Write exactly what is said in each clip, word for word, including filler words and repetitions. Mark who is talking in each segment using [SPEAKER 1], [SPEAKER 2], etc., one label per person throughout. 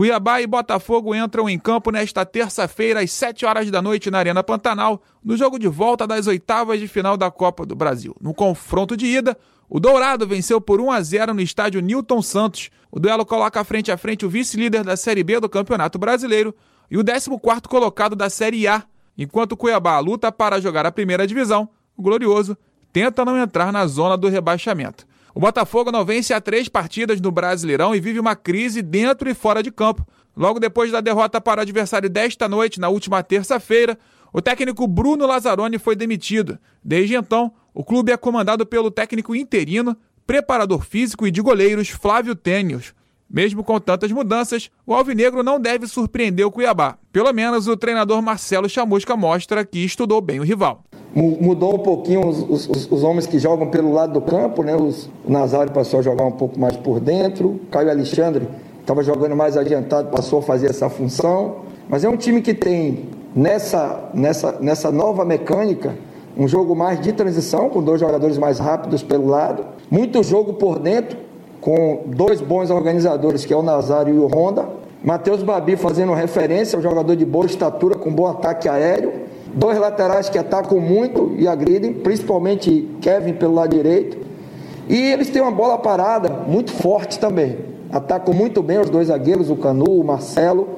[SPEAKER 1] Cuiabá e Botafogo entram em campo nesta terça-feira às sete horas da noite na Arena Pantanal, no jogo de volta das oitavas de final da Copa do Brasil. No confronto de ida, o Dourado venceu por um a zero no estádio Newton Santos. O duelo coloca frente a frente o vice-líder da Série B do Campeonato Brasileiro e o décimo quarto colocado da Série A. Enquanto o Cuiabá luta para jogar a primeira divisão, o Glorioso tenta não entrar na zona do rebaixamento. O Botafogo não vence há três partidas no Brasileirão e vive uma crise dentro e fora de campo. Logo depois da derrota para o adversário desta noite, na última terça-feira, o técnico Bruno Lazzaroni foi demitido. Desde então, o clube é comandado pelo técnico interino, preparador físico e de goleiros Flávio Tênios. Mesmo com tantas mudanças, o alvinegro não deve surpreender o Cuiabá. Pelo menos o treinador Marcelo Chamusca mostra que estudou bem o rival.
[SPEAKER 2] Mudou um pouquinho os, os, os homens que jogam pelo lado do campo, né? Os, o Nazário passou a jogar um pouco mais por dentro, Caio Alexandre estava jogando mais adiantado, passou a fazer essa função. Mas é um time que tem, nessa, nessa, nessa nova mecânica, um jogo mais de transição, com dois jogadores mais rápidos pelo lado, muito jogo por dentro, com dois bons organizadores, que é o Nazário e o Honda. Matheus Babi fazendo referência ao jogador de boa estatura, com bom ataque aéreo. Dois laterais que atacam muito e agridem, principalmente Kevin pelo lado direito. E eles têm uma bola parada muito forte também. Atacam muito bem os dois zagueiros, o Canu, o Marcelo.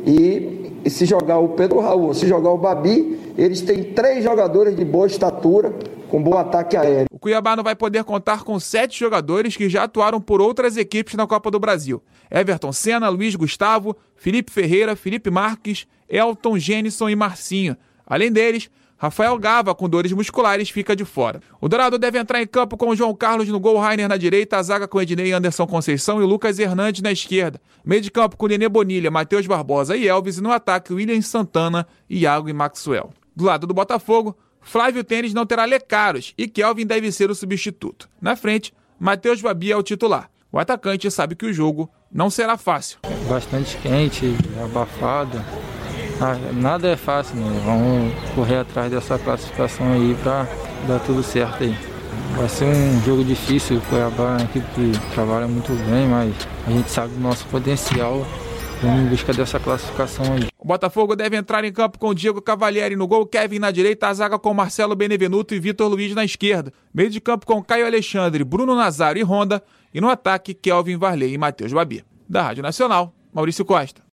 [SPEAKER 2] E, e se jogar o Pedro Raul, se jogar o Babi, eles têm três jogadores de boa estatura, com bom ataque aéreo.
[SPEAKER 1] O Cuiabá não vai poder contar com sete jogadores que já atuaram por outras equipes na Copa do Brasil. Everton Senna, Luiz Gustavo, Felipe Ferreira, Felipe Marques, Elton, Gênison e Marcinho. Além deles, Rafael Gava, com dores musculares, fica de fora. O Dourado deve entrar em campo com o João Carlos no gol, Rainer na direita, a zaga com Ednei, Anderson Conceição e Lucas Hernandes na esquerda. Meio de campo com Nenê Bonilha, Matheus Barbosa e Elvis, e no ataque William Santana, Iago e Maxwell. Do lado do Botafogo, Flávio Tênis não terá Lecaros e Kelvin deve ser o substituto. Na frente, Matheus Babi é o titular. O atacante sabe que o jogo não será fácil.
[SPEAKER 3] Bastante quente, abafado. Ah, nada é fácil, né? Vamos correr atrás dessa classificação aí para dar tudo certo aí. Vai ser um jogo difícil, o Cuiabá é uma equipe que trabalha muito bem, mas a gente sabe do nosso potencial. Vamos em busca dessa classificação aí.
[SPEAKER 1] O Botafogo deve entrar em campo com Diego Cavalieri no gol, Kevin na direita, a zaga com Marcelo Benevenuto e Vitor Luiz na esquerda. Meio de campo com Caio Alexandre, Bruno Nazário e Honda. E no ataque, Kelvin Varley e Matheus Babi. Da Rádio Nacional, Maurício Costa.